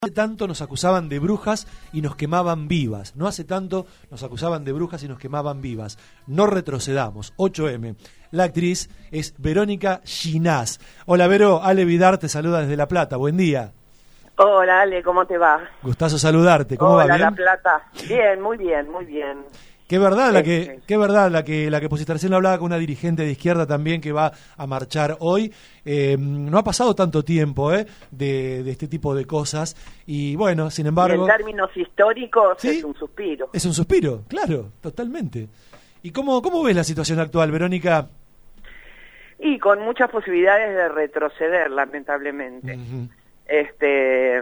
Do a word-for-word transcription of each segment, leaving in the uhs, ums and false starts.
hace tanto nos acusaban de brujas y nos quemaban vivas. No hace tanto nos acusaban de brujas y nos quemaban vivas. No retrocedamos. ocho eme. La actriz es Verónica Ginás. Hola, Vero. Ale Vidar te saluda desde La Plata. Buen día. Hola, Ale, ¿cómo te va? Gustazo saludarte. ¿Cómo Hola, va? ¿Bien? La Plata. Bien, muy bien, muy bien. Qué verdad la Este. que, qué verdad la que la que pusiste. Recién hablaba con una dirigente de izquierda también que va a marchar hoy. Eh, no ha pasado tanto tiempo eh, de, de este tipo de cosas y bueno, sin embargo. Y en términos históricos, ¿sí? Es un suspiro. Es un suspiro, claro, totalmente. ¿Y cómo cómo ves la situación actual, Verónica? Y con muchas posibilidades de retroceder, lamentablemente. Uh-huh. Este,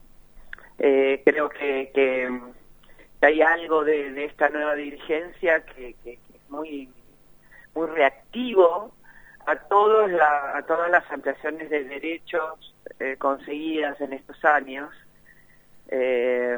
eh, creo que, que hay algo de, de esta nueva dirigencia que, que, que es muy muy reactivo a todos la, a todas las ampliaciones de derechos eh, conseguidas en estos años, eh,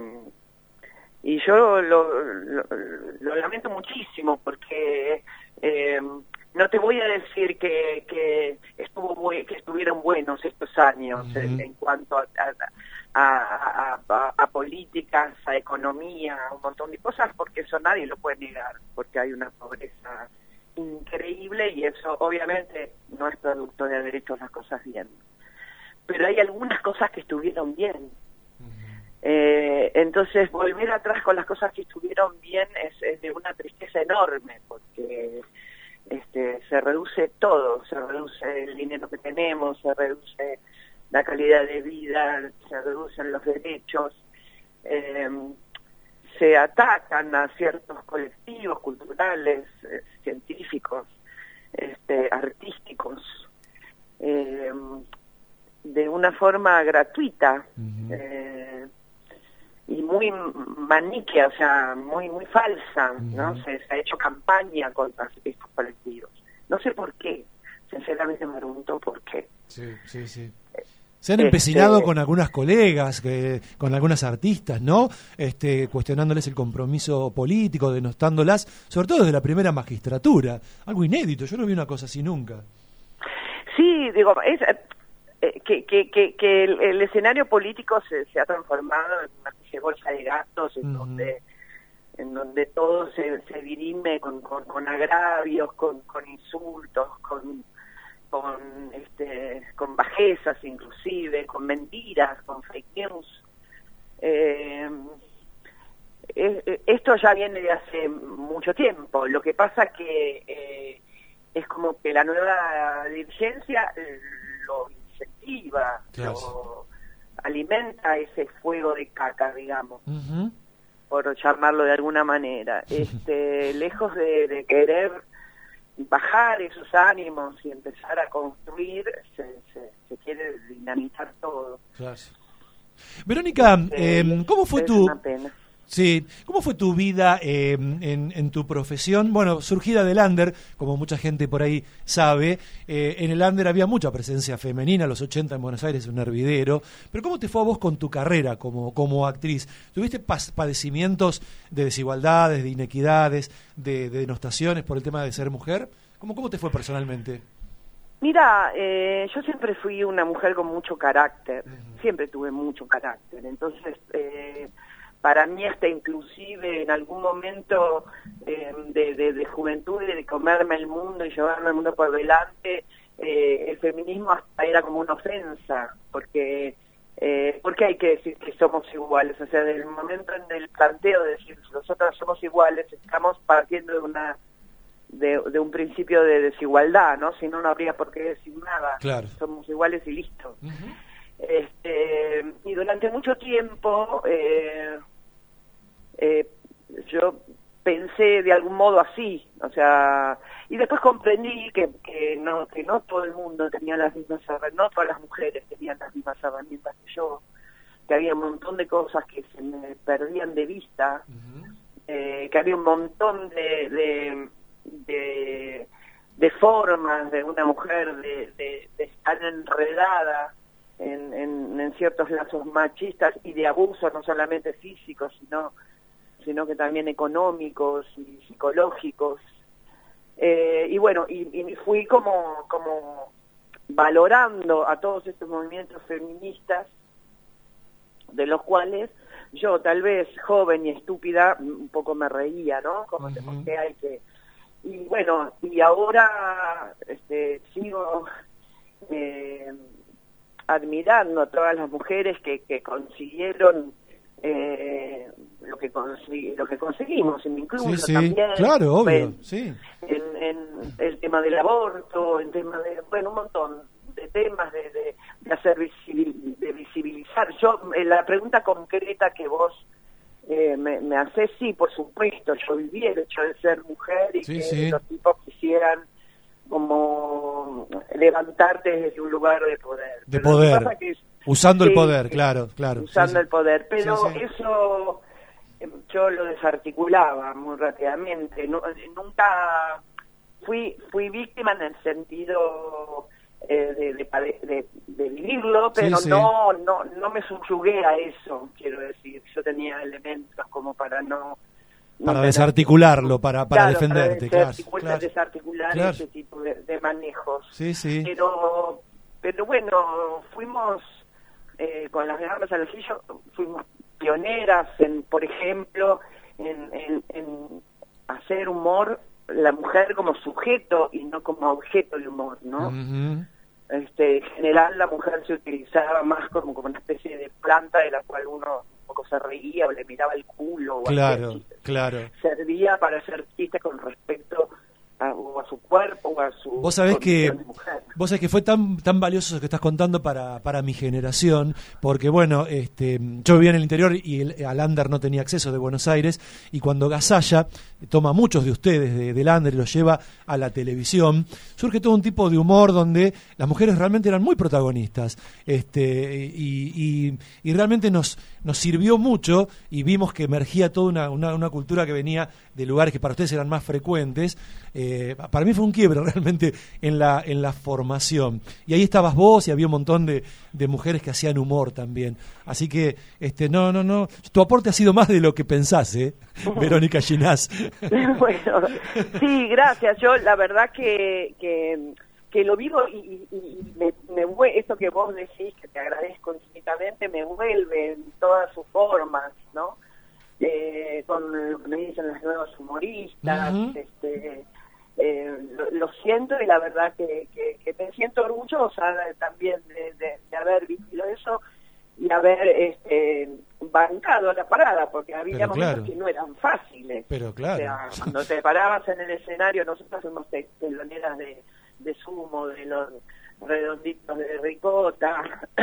y yo lo, lo, lo lamento muchísimo porque eh, no te voy a decir que, que estuvo muy, que estuvieron buenos estos años. Uh-huh. en, en cuanto a, a, a, a, a políticas, a economía, a un montón de cosas, porque eso nadie lo puede negar, porque hay una pobreza increíble y eso obviamente no es producto de haber hecho las cosas bien. Pero hay algunas cosas que estuvieron bien. Uh-huh. Eh, entonces volver atrás con las cosas que estuvieron bien es, es de una tristeza enorme, porque este, se reduce todo, se reduce el dinero que tenemos, se reduce la calidad de vida, se reducen los derechos, eh, se atacan a ciertos colectivos culturales, eh, científicos, este, artísticos, eh, de una forma gratuita. Uh-huh. eh, y muy maniquea, o sea, muy muy falsa, ¿no? Uh-huh. Se, se ha hecho campaña contra estos colectivos. No sé por qué, sinceramente me pregunto por qué. Sí, sí, sí. Se han empecinado este, con algunas colegas, que, con algunas artistas, ¿no? Este, cuestionándoles el compromiso político, denostándolas, sobre todo desde la primera magistratura. Algo inédito, yo no vi una cosa así nunca. Sí, digo, es... Eh, que, que, que, que el, el escenario político se, se ha transformado en una especie de bolsa de gastos en uh-huh. donde en donde todo se, se dirime con, con, con agravios, con, con insultos, con con este con bajezas inclusive, con mentiras, con fake news. Eh, eh, esto ya viene de hace mucho tiempo. Lo que pasa que eh, es como que la nueva dirigencia eh, lo incentiva, claro. Lo alimenta ese fuego de caca, digamos, uh-huh. por llamarlo de alguna manera. Este, lejos de, de querer bajar esos ánimos y empezar a construir, se, se, se quiere dinamitar todo. Claro. Verónica, este, eh, ¿cómo fue es tu... una pena. Sí, ¿cómo fue tu vida eh, en, en tu profesión? Bueno, surgida del under, como mucha gente por ahí sabe, eh, en el under había mucha presencia femenina, los ochenta en Buenos Aires, un hervidero, pero ¿cómo te fue a vos con tu carrera como, como actriz? ¿Tuviste pas- padecimientos de desigualdades, de inequidades, de, de denostaciones por el tema de ser mujer? ¿Cómo, cómo te fue personalmente? Mira, eh, yo siempre fui una mujer con mucho carácter, uh-huh. siempre tuve mucho carácter, entonces... Eh, para mí hasta inclusive en algún momento eh, de, de, de juventud y de comerme el mundo y llevarme el mundo por delante, eh, el feminismo hasta era como una ofensa, porque eh, porque hay que decir que somos iguales, o sea, desde el momento en el planteo de decir nosotros somos iguales, estamos partiendo de una de, de un principio de desigualdad, ¿no? Si no, no habría por qué decir nada, claro. Somos iguales y listo. Uh-huh. Este, y durante mucho tiempo eh, eh, yo pensé de algún modo así, o sea, y después comprendí que, que no que no todo el mundo tenía las mismas herramientas, no todas las mujeres tenían las mismas herramientas que yo, que había un montón de cosas que se me perdían de vista, uh-huh. eh, que había un montón de de, de de formas de una mujer de, de, de estar enredada En, en, en ciertos lazos machistas y de abuso, no solamente físicos, sino sino que también económicos y psicológicos. Eh, y bueno, y, y fui como, como valorando a todos estos movimientos feministas de los cuales yo, tal vez joven y estúpida, un poco me reía, ¿no? Como que, Uh-huh. porque hay que... Y bueno, y ahora este, sigo eh, admirando a todas las mujeres que, que consiguieron eh, lo que consegui- lo que conseguimos, y me incluyo Sí, sí, también. claro, obvio, en, sí. En, en el tema del aborto, el tema de, bueno, un montón de temas de, de, de hacer visibil, de visibilizar. Yo, eh, la pregunta concreta que vos eh, me, me haces, sí, por supuesto, yo viví el hecho de ser mujer y Sí, que sí. los tipos quisieran como levantarte desde un lugar de poder. De Pero lo que poder, pasa que es- usando el sí, poder, sí, claro, claro. usando sí, sí. el poder, pero Sí, sí. eso eh, yo lo desarticulaba muy rápidamente. No, nunca fui fui víctima en el sentido eh, de, de, pade- de, de vivirlo, Sí, pero sí. no no no me subyugué a eso, quiero decir. Yo tenía elementos como para no... no Para tener- desarticularlo, para, para Claro, defenderte, para claro, desarticular, claro. desarticular Claro. ese tipo de, de manejos. Sí, sí. Pero, pero bueno, fuimos eh, con las gambas al ojillo, fuimos pioneras en, por ejemplo, en, en, en hacer humor, la mujer como sujeto y no como objeto de humor, ¿no? Ujú. Este, en general la mujer se utilizaba más como, como una especie de planta de la cual uno un poco se reía o le miraba el culo o hacía Claro, chistes. claro. Servía para hacer chistes con respecto a, o a su cuerpo o a su Vos sabés que condición de mujer. vos sabés que fue tan tan valioso eso que estás contando para para mi generación, porque bueno, este yo vivía en el interior y el, al Lander no tenía acceso de Buenos Aires, y cuando Gasalla toma a muchos de ustedes de, del Lander y los lleva a la televisión, surge todo un tipo de humor donde las mujeres realmente eran muy protagonistas, este y, y, y realmente nos nos sirvió mucho, y vimos que emergía toda una, una, una cultura que venía de lugares que para ustedes eran más frecuentes. Eh, para mí fue un quiebre realmente en la en la formación, y ahí estabas vos y había un montón de, de mujeres que hacían humor también, así que este no no no tu aporte ha sido más de lo que pensás, ¿eh? Verónica Ginás. Bueno, sí, gracias. Yo la verdad que que, que lo vivo y, y, y me, me vue- esto que vos decís, que te agradezco infinitamente, me vuelve en todas sus formas, ¿no? Eh, con lo que me dicen las nuevas humoristas, Ujú. este eh, lo, lo siento, y la verdad que, que, que me siento orgullosa de- también de, de, de haber vivido eso y haber este, bancado la parada, porque había Pero momentos claro. que no eran fáciles. Pero claro. O sea, cuando te parabas en el escenario, nosotros fuimos te- teloneras de, de Sumo, de los redonditos de ricota,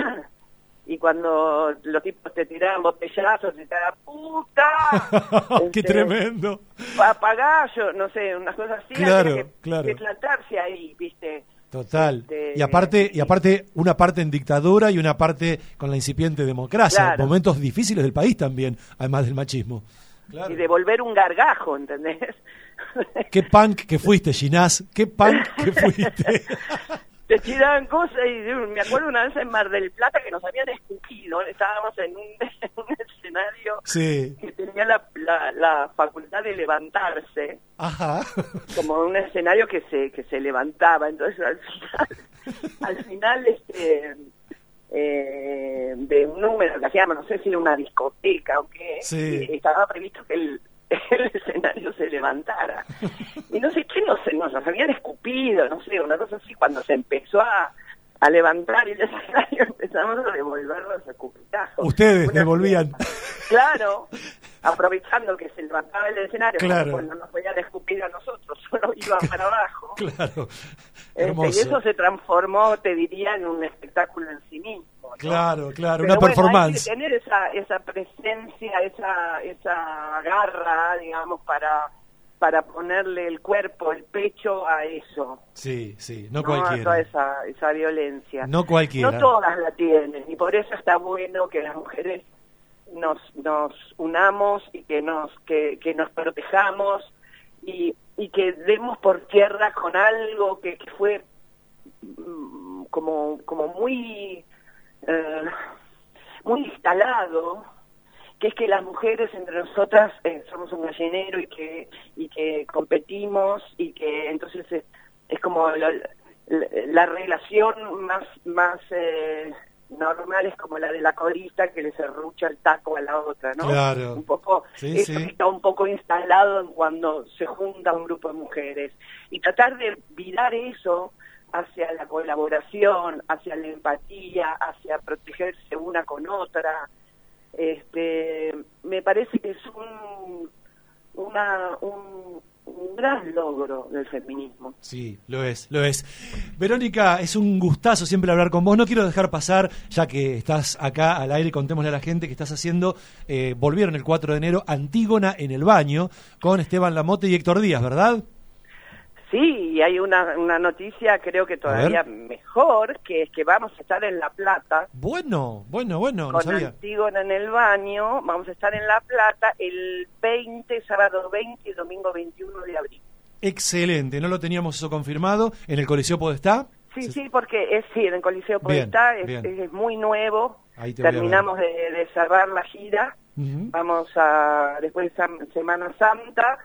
y cuando los tipos te tiraban botellazos, te tiraban ¡puta! ¡Qué Este, tremendo! papagayo, no sé, unas cosas así, Claro, había que, claro. que plantarse ahí, ¿viste? Total. Este, Y aparte, y aparte una parte en dictadura y una parte con la incipiente democracia, Claro. momentos difíciles del país también, además del machismo. Claro. Y devolver un gargajo, ¿entendés? Qué punk que fuiste, Ginás, qué punk que fuiste. Te tiraban cosas y me acuerdo una vez en Mar del Plata que nos habían escupido, estábamos en un, en un escenario Sí. que tenía la, la, la facultad de levantarse, Ajá. como un escenario que se que se levantaba, entonces al final, al final este eh, de un número que hacíamos, no sé si era una discoteca o qué, Sí. y estaba previsto que el, el escenario se levantara. Y no sé qué nos, nos, nos habían escupido, no sé, una cosa así, cuando se empezó a, a levantar el escenario empezamos a devolver los escupitazos. Ustedes Una devolvían. fiesta. Claro, aprovechando que se levantaba el escenario, Claro. cuando nos podían escupir a nosotros, solo iban para abajo. Claro. Este, Hermoso. y eso se transformó, te diría, en un espectáculo en sí mismo, ¿no? Claro, claro, Pero una bueno, performance. hay que tener esa esa presencia, esa esa garra, digamos, para para ponerle el cuerpo, el pecho a eso. Sí, sí, no, No, a cualquiera. toda esa, esa violencia. No cualquiera. No todas la tienen, y por eso está bueno que las mujeres nos nos unamos y que nos que, que nos protejamos y, y que demos por tierra con algo que, que fue mm, como como muy eh, muy instalado, que es que las mujeres entre nosotras eh, somos un gallinero y que y que competimos y que entonces es, es como la, la, la relación más más eh, normales como la de la corista que le serrucha el taco a la otra, ¿no? Claro. Un poco, sí, eso sí. está un poco instalado en cuando se junta un grupo de mujeres. Y tratar de virar eso hacia la colaboración, hacia la empatía, hacia protegerse una con otra, este, me parece que es un, una, un, un gran logro del feminismo. Sí, lo es, lo es. Verónica, es un gustazo siempre hablar con vos. No quiero dejar pasar, ya que estás acá al aire, contémosle a la gente que estás haciendo, eh, volvieron el cuatro de enero, Antígona en el baño, con Esteban Lamote y Héctor Díaz, ¿verdad? Sí, y hay una, una noticia creo que todavía mejor, que es que vamos a estar en La Plata. Bueno, bueno, bueno, no con sabía. Antígona en el baño, vamos a estar en La Plata el veinte, sábado veinte y domingo veintiuno de abril. Excelente, no lo teníamos eso confirmado. ¿En el Coliseo Podestá? Sí, sí, porque es sí, en el Coliseo Podestá, es, es, es muy nuevo. Ahí te Terminamos de, de cerrar la gira, uh-huh. Vamos a, después de Semana Santa,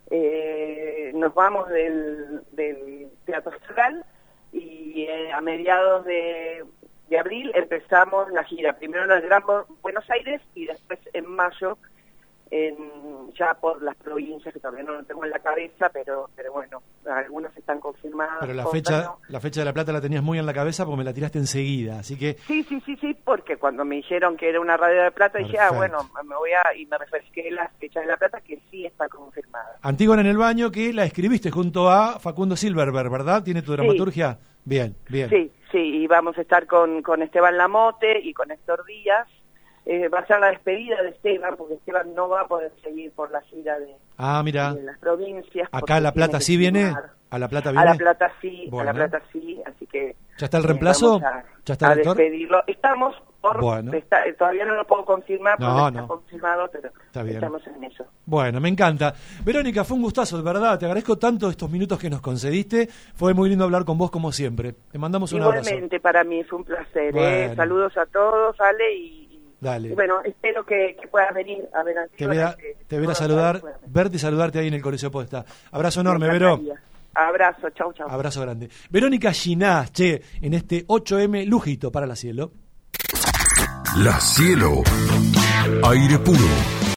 eh, nos vamos del, del Teatro Central y eh, a mediados de, de abril empezamos la gira, primero en el Gran Buenos Aires y después en mayo en, ya por las provincias que todavía no lo tengo en la cabeza, pero pero bueno, algunas están confirmadas. Pero la fecha no. La fecha de La Plata la tenías muy en la cabeza porque me la tiraste enseguida, así que... Sí, sí, sí, sí, porque cuando me dijeron que era una radio de Plata, Perfecto. Dije, ah, bueno, me voy a... y me refresqué la fecha de La Plata que sí está confirmada. Antígona en el baño, que la escribiste junto a Facundo Silverberg, ¿verdad? ¿Tiene tu dramaturgia? Sí. Bien, bien. Sí, sí, y vamos a estar con, con Esteban Lamote y con Héctor Díaz. Eh, va a ser la despedida de Esteban, porque Esteban no va a poder seguir por la gira de, ah, mira. de las provincias. ¿Acá a La Plata sí viene? ¿A La Plata viene? A La Plata sí, bueno. a La Plata sí, así que... ¿Ya está el reemplazo? Eh, a, ¿Ya está el a despedirlo. Estamos por... Bueno. Está, todavía no lo puedo confirmar, no, porque no. está confirmado, pero está bien. Estamos en eso. Bueno, me encanta. Verónica, fue un gustazo, de verdad. Te agradezco tanto estos minutos que nos concediste. Fue muy lindo hablar con vos como siempre. Te mandamos un Igualmente, abrazo. Igualmente, para mí fue un placer. Bueno. Eh. Saludos a todos, Ale, y... Dale. Y bueno, espero que, que puedas venir a ver a Te voy a, que, te voy a saludar, verte y saludarte ahí en el Coliseo Podestá. Abrazo enorme, Me Vero. Abrazo, chau, chau. Abrazo grande. Verónica Ginás, che, en este ocho eme lujito para La Cielo. La Cielo, aire puro.